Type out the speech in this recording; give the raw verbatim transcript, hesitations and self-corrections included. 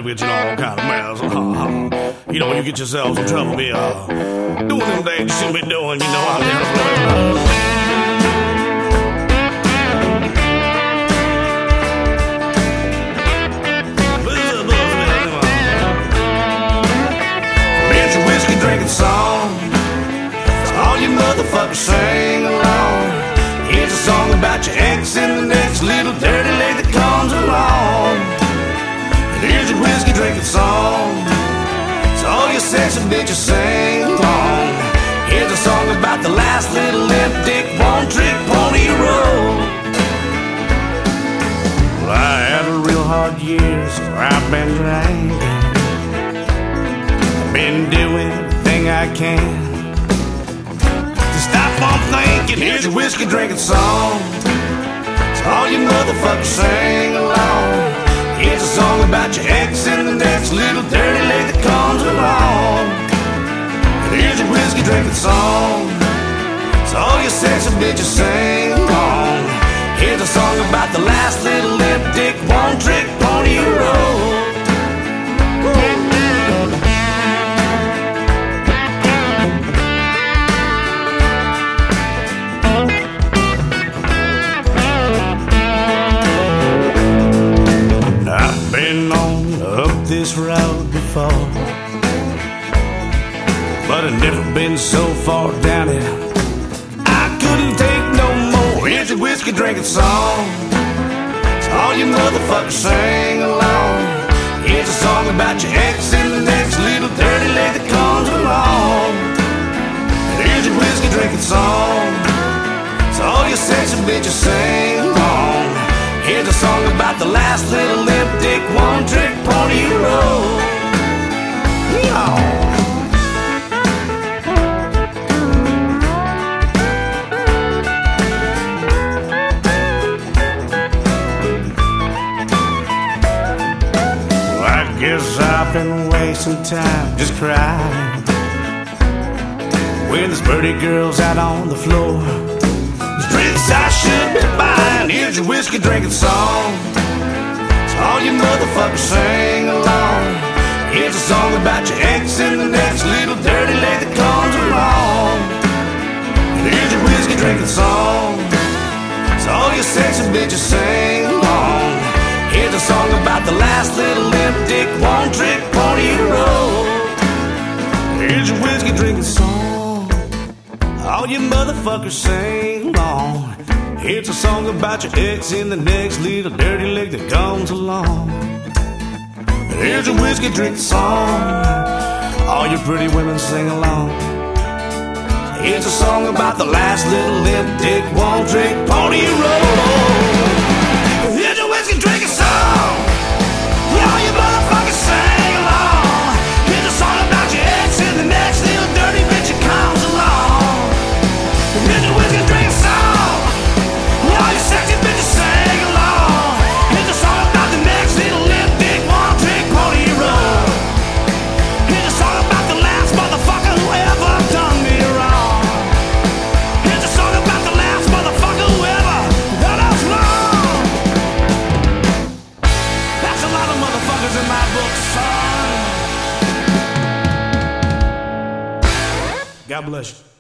with, you know, all kind of mess. Uh, you know, when you get yourselves in trouble, be uh, doing them things you shouldn't be doing, you know, out there. Drinking song, so all you motherfuckers sing along. Here's a song about your ex and the next little dirty leg that comes along. And here's your whiskey drinking song, so all you sexy bitches sing along. Here's a song about the last little limp dick one trick pony roll. Well, I had a real hard year, so I've been drinking. I've been doing I can to stop from thinking. Here's your whiskey drinking song, so all you motherfuckers sing along. Here's a song about your ex and the next little dirty leg that comes along. And here's your whiskey drinking song, so all you sexy bitches sing along. Here's a song about the last little lip dick one trick pony roll. Been on up this road before, but I've never been so far down it I couldn't take no more. Here's your whiskey drinking song, so all you motherfuckers sing along. Here's a song about your ex and the next little dirty leg that comes along. And here's your whiskey drinking song, so all you sexy bitches sing along. Here's a song about the last little limp dick one trick pony roll. Well, I guess I've been wasting time just crying when there's pretty girls out on the floor. Drinks I should be buying. Here's your whiskey drinking song, so all you motherfuckers sing along. Here's a song about your ex and the next little dirty leg that comes along. And here's your whiskey drinking song, so all you sexy bitches sing along. Here's a song about the last little limp dick one trick pony roll. Here's your whiskey drinking song, all you motherfuckers sing along. It's a song about your ex and the next little dirty leg that comes along. And here's your whiskey drinking song, all you pretty women sing along. It's a song about the last little limp dick one trick pony roll. Here's your whiskey drinking song, all you motherfuckers sing along. Here's a song about your ex and the next little dirty bitch that comes along. Here's your whiskey drinking song, all you sexy bitches sing along. Here's a song about the next little lip dick one trick pony roll. Here's a song about the last motherfucker who ever done me wrong. Here's a song about the last motherfucker who ever done us wrong. That's a lot of motherfuckers in my book, son. God bless you.